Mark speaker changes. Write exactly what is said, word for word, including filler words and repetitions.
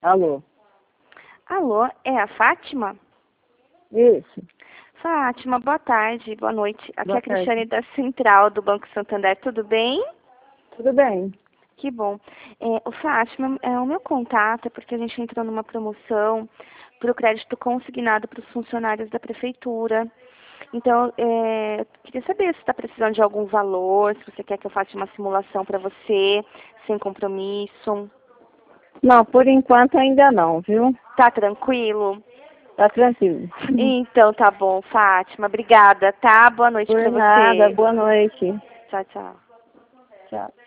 Speaker 1: Alô?
Speaker 2: Alô, é a Fátima?
Speaker 1: Isso.
Speaker 2: Fátima, boa tarde, boa noite. Aqui é
Speaker 1: Boa
Speaker 2: a Cristiane
Speaker 1: tarde.
Speaker 2: da Central do Banco Santander, tudo bem?
Speaker 1: Tudo bem?
Speaker 2: Que bom. É, o Fátima, é, o meu contato é porque a gente entrou numa promoção para o crédito consignado para os funcionários da prefeitura. Então, é, eu queria saber se está precisando de algum valor, se você quer que eu faça uma simulação para você, sem compromisso.
Speaker 1: Não, por enquanto ainda não, viu?
Speaker 2: Tá tranquilo?
Speaker 1: Tá tranquilo.
Speaker 2: Então tá bom, Fátima. Obrigada, tá? Boa noite
Speaker 1: Por
Speaker 2: pra
Speaker 1: nada.
Speaker 2: você.
Speaker 1: Boa noite.
Speaker 2: Tchau, tchau.
Speaker 1: Tchau.